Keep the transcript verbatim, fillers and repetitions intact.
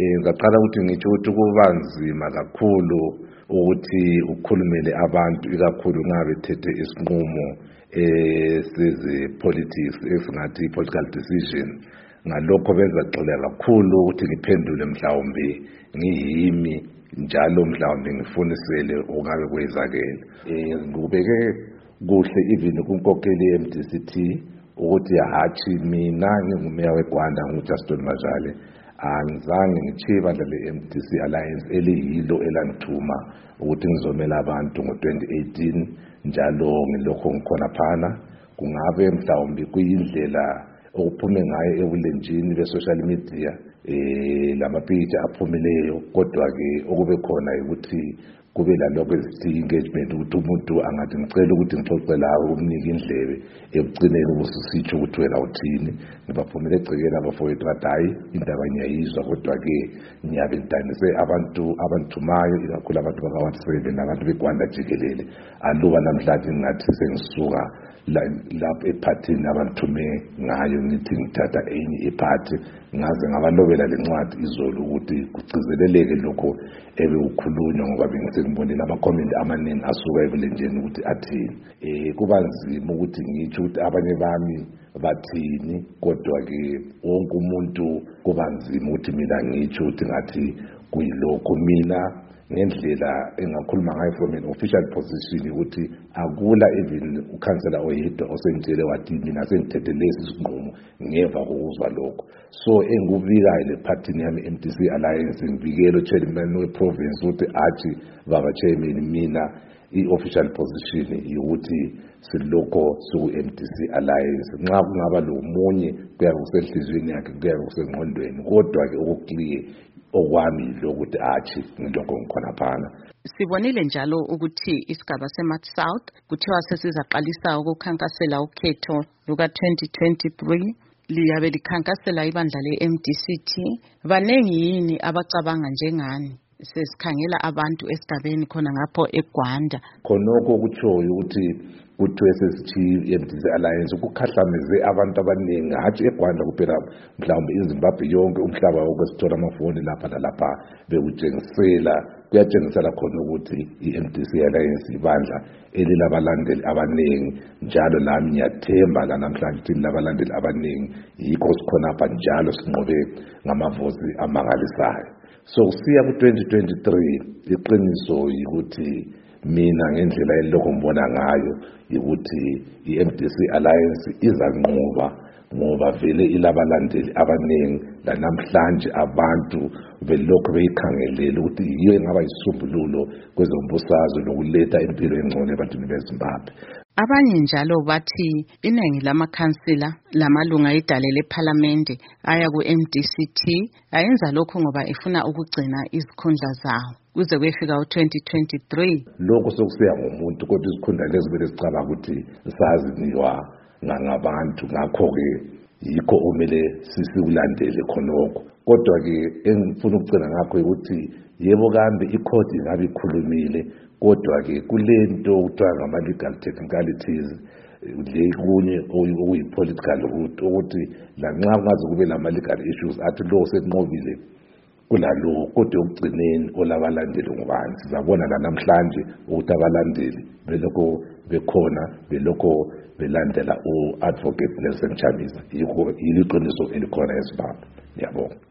ngaqala ukuthi ngitsho ukuthi kubanzima kakhulu ukuthi ukhulumele abantu ikakhulu ngabe thethe isinqumo esize politics esingathi political decision. Ngalokho benza xela kakhulu ukuthi ngiphendule mhlawumbe ngiyimi njalo mhlawumbe ngifunisele ongabe kwezakela. Eh ngubeke kuhle even kunkokheli ye-M D C T ukuthi hathi mina ngingumeya weGwanda nguJustin Majale angizange ngichiba le-M D C Alliance eliyilo elangithuma ukuthi ngizomela abantu ngo twenty eighteen njalo ngilokho ngikhona phana. Kungabe mhlawumbe kuyindlela okuphume ngayo ebulenjini be-social media eh lamapage aphumileyo, kodwa ke okube khona ukuthi kube lalokho esithi engagement ukuthi umuntu angathi ngicela ukuthi ngixoxe lawo umnika indlebe ekugcineni ubusisitsho ukuthi wena uthini. Ngibaphumile egcekeni abafowethu bathi hayi indaba ngiyayizwa, kodwa ke ngiyabe ngidanise abantu abanthumayo ikakhulu abantu baka-WhatsApp nabantu beGwanda jikelele. Aluba namhlanje ngathi sengisuka lapho ephathini abanthume ngayo ngithi ngithatha enye iphathi ngaze ngabalobela lencwadi izolo ukuthi kucizeleleke lokho ebe ukhulunywa, ngoba bengisengibonile ama-comment amaningi asuka ebulenjeni ukuthi athini. Eh kuba nzima ukuthi ngitsho ukuthi abanye bami bathini, kodwa ke wonke umuntu kuba nzima ukuthi mina ngitsho ukuthi ngathi kuyilokho. Mina ngendlela engakhuluma ngayo from an official position ukuthi akula even ukhansela oyedwa osengitshele wathi mina sengithethe lesi sinqumo ngeva ukuzwa lokho. So engubikayo le party yami M D C Alliance ngibikela uchairman we-province ukuthi athi baba chairman, mina i-official position ukuthi silokho siku-M D C Alliance. Nxa kungaba lo munye kuya kusenhlizweni yakhe kuya kusengqondweni, kodwa ke okuclear okwami lokuthi athi ngilokho ngikhona phana. Sibonile njalo ukuthi isigaba seMarch South kuthiwa sesizaqalisa ukukhankasela ukhetho luka twenty twenty-three liyabe likhankasela ibandla le-M D C T. Banengi yini abacabanga njengani sesikhangela abantu esigabeni khona ngapho eGwanda? Khonoko kutshoyo ukuthi kuthiwe sesithi i-M D C Alliance ukukhahlameze abantu abaningi hathi eGwanda kuphela, mhlawumbe iZimbabwe yonke umhlaba wonke sithola amafoni lapha lalapha bekutshengisela kuyatshengisela khona ukuthi i-M D C Alliance ibandla elilabalandeli abaningi, njalo nami ngiyathemba la namhlanje ukuthi lilabalandeli abaningi, yikho sikhona apha njalo sinqobe ngamavozi amangalisayo. So kusiya ku twenty twenty-three iqiniso ukuthi mina ngendlela elokho ngibona ngayo ukuthi i-M D C Alliance izanqoba, ngoba vele ilabalandeli abaningi lanamhlanje abantu belokho beyikhangelele ukuthi yiyo engaba isisombululo kwezombusazwe nokuletha impilo engcono ebantwini beZimbabwe. Abanye njalo bathi iningi lamakhansila lamalunga edale lePhalamende aya ku-M D C T ayenza lokho ngoba efuna ukugcina izikhundla zawo kuze kuyefika u-twenty twenty-three. Lokho sokusiya ngomuntu, kodwa izikhundla lezi vele sicabanga ukuthi sazinikwa ngabantu, ngakho-ke yikho omele sisikulandele khonokho. Kodwa-ke engifuna ukugcina ngakho ukuthi yebo kambe ikhodi ingabe ikhulumile, kodwa-ke kulento okuthiwa ngama-legal technicalities le kunye okuyi-political ukuthi lanxa kungaze kube lama-legal issues athi lo sekunqobile kulalo, kodwa ekugcineni olabalandeli ngubani. Sizabona la namhlanje ukuthi abalandeli belokho bekhona belokho belandela u-Advocate Nelson Chamisa. Yikho yiliqiniso elikhona eZimbabwe. Ngiyabonga.